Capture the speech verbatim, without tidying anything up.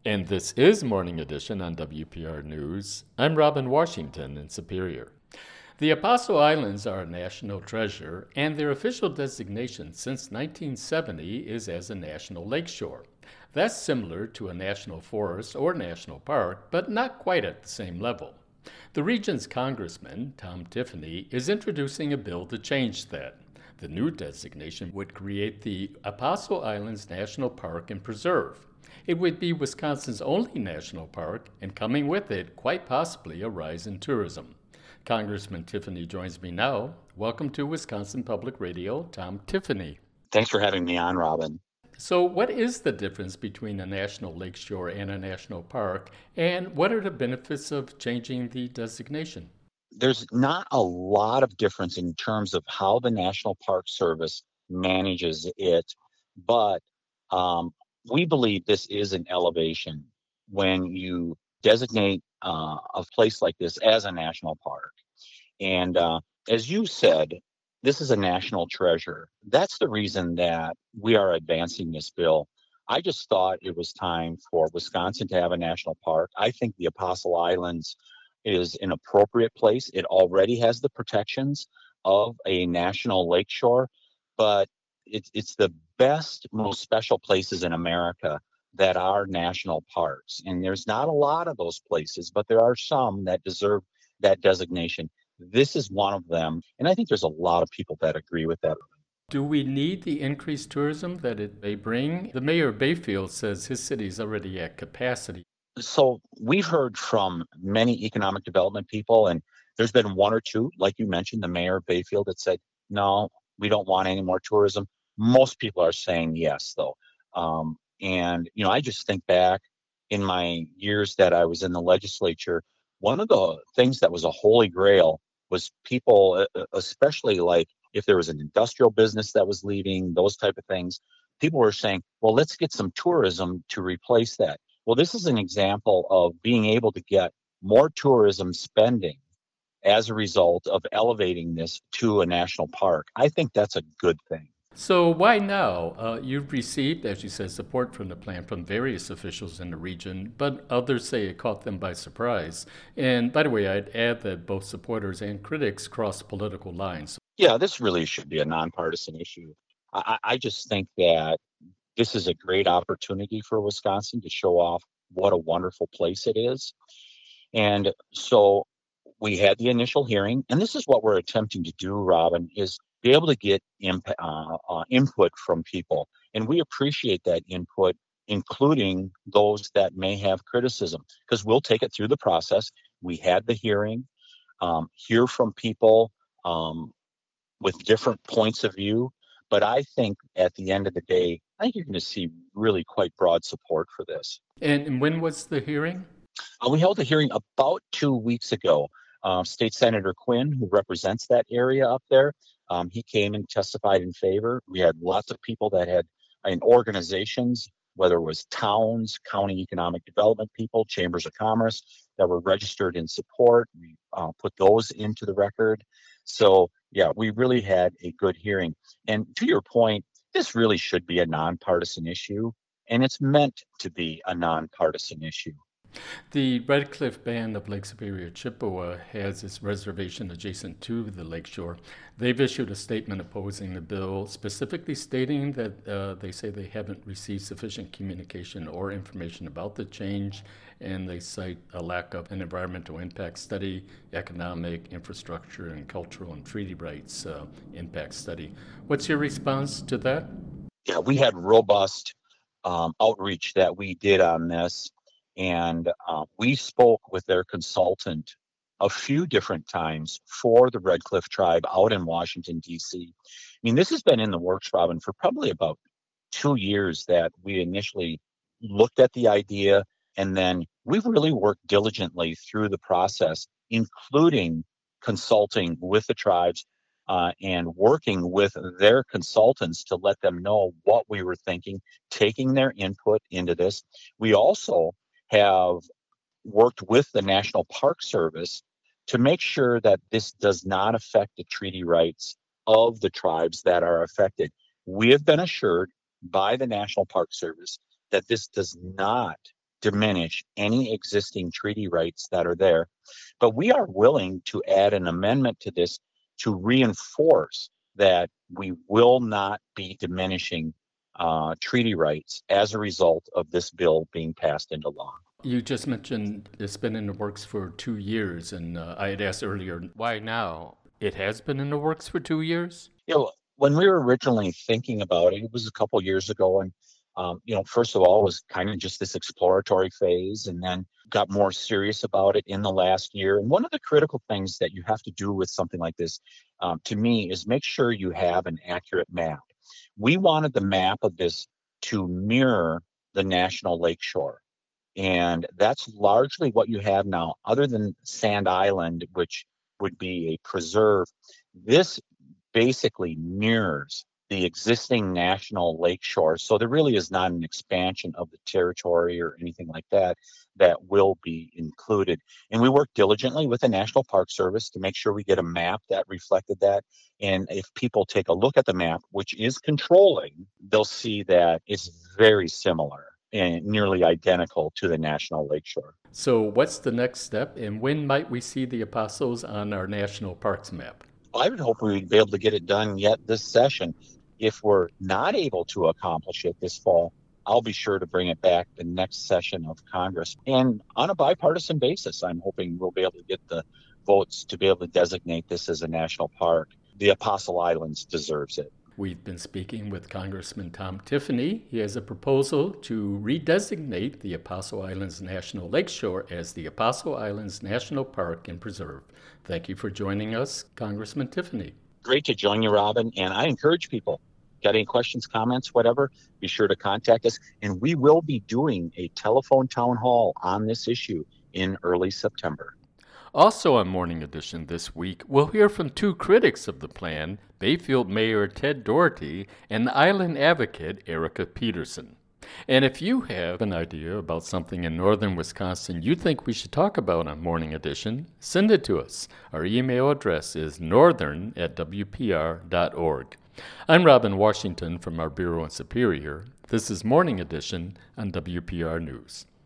And this is Morning Edition on W P R News. I'm Robin Washington in Superior. The Apostle Islands are a national treasure, and their official designation since nineteen seventy is as a national lakeshore. That's similar to a national forest or national park, but not quite at the same level. The region's congressman, Tom Tiffany, is introducing a bill to change that. The new designation would create the Apostle Islands National Park and Preserve. It would be Wisconsin's only national park, and coming with it, quite possibly a rise in tourism. Congressman Tiffany joins me now. Welcome to Wisconsin Public Radio, Tom Tiffany. Thanks for having me on, Robin. So, what is the difference between a national lakeshore and a national park, and what are the benefits of changing the designation? There's not a lot of difference in terms of how the National Park Service manages it, but um, we believe this is an elevation when you designate uh, a place like this as a national park. And uh, as you said, this is a national treasure. That's the reason that we are advancing this bill. I just thought it was time for Wisconsin to have a national park. I think the Apostle Islands is an appropriate place. It already has the protections of a national lakeshore, but it's it's the best, most special places in America that are national parks. And there's not a lot of those places, but there are some that deserve that designation. This is one of them. And I think there's a lot of people that agree with that. Do we need the increased tourism that it may bring? The mayor of Bayfield says his city is already at capacity. So we've heard from many economic development people, and there's been one or two, like you mentioned, the mayor of Bayfield that said, no, we don't want any more tourism. Most people are saying yes, though. Um, and, you know, I just think back in my years that I was in the legislature, one of the things that was a holy grail was people, uh, especially like if there was an industrial business that was leaving, those type of things, people were saying, well, let's get some tourism to replace that. Well, this is an example of being able to get more tourism spending as a result of elevating this to a national park. I think that's a good thing. So why now? Uh, you've received, as you said, support from the plan from various officials in the region, but others say it caught them by surprise. And by the way, I'd add that both supporters and critics cross political lines. Yeah, this really should be a nonpartisan issue. I, I just think that this is a great opportunity for Wisconsin to show off what a wonderful place it is. And so we had the initial hearing, and this is what we're attempting to do, Robin, is be able to get imp- uh, uh, input from people. And we appreciate that input, including those that may have criticism, because we'll take it through the process. We had the hearing, um, hear from people um, with different points of view. But I think at the end of the day, I think you're going to see really quite broad support for this. And when was the hearing? Uh, we held a hearing about two weeks ago. Uh, State Senator Quinn, who represents that area up there, um, he came and testified in favor. We had lots of people that had in organizations, whether it was towns, county economic development people, chambers of commerce, that were registered in support. We uh, put those into the record. So, yeah, we really had a good hearing. And to your point, this really should be a nonpartisan issue, and it's meant to be a nonpartisan issue. The Red Cliff Band of Lake Superior Chippewa has its reservation adjacent to the lakeshore. They've issued a statement opposing the bill, specifically stating that uh, they say they haven't received sufficient communication or information about the change, and they cite a lack of an environmental impact study, economic, infrastructure, and cultural and treaty rights uh, impact study. What's your response to that? Yeah, we had robust um, outreach that we did on this. And uh, we spoke with their consultant a few different times for the Red Cliff Tribe out in Washington, D C. I mean, this has been in the works, Robin, for probably about two years that we initially looked at the idea. And then we've really worked diligently through the process, including consulting with the tribes uh, and working with their consultants to let them know what we were thinking, taking their input into this. We also have worked with the National Park Service to make sure that this does not affect the treaty rights of the tribes that are affected. We have been assured by the National Park Service that this does not diminish any existing treaty rights that are there. But we are willing to add an amendment to this to reinforce that we will not be diminishing uh, treaty rights as a result of this bill being passed into law. You just mentioned it's been in the works for two years, and uh, I had asked earlier, why now? It has been in the works for two years? You know, when we were originally thinking about it, it was a couple years ago, and um, you know, first of all, it was kind of just this exploratory phase, and then got more serious about it in the last year. And one of the critical things that you have to do with something like this, um, to me, is make sure you have an accurate map. We wanted the map of this to mirror the National Lakeshore. And that's largely what you have now, other than Sand Island, which would be a preserve. This basically mirrors the existing national lakeshore. So there really is not an expansion of the territory or anything like that that will be included. And we worked diligently with the National Park Service to make sure we get a map that reflected that. And if people take a look at the map, which is controlling, they'll see that it's very similar and nearly identical to the National Lakeshore. So what's the next step, and when might we see the Apostles on our national parks map? I would hope we'd be able to get it done yet this session. If we're not able to accomplish it this fall, I'll be sure to bring it back the next session of Congress. And on a bipartisan basis, I'm hoping we'll be able to get the votes to be able to designate this as a national park. The Apostle Islands deserves it. We've been speaking with Congressman Tom Tiffany. He has a proposal to redesignate the Apostle Islands National Lakeshore as the Apostle Islands National Park and Preserve. Thank you for joining us, Congressman Tiffany. Great to join you, Robin. And I encourage people, got any questions, comments, whatever, be sure to contact us. And we will be doing a telephone town hall on this issue in early September. Also on Morning Edition this week, we'll hear from two critics of the plan, Bayfield Mayor Ted Doherty and the island advocate Erica Peterson. And if you have an idea about something in northern Wisconsin you think we should talk about on Morning Edition, send it to us. Our email address is northern at w p r dot org. I'm Robin Washington from our Bureau in Superior. This is Morning Edition on W P R News.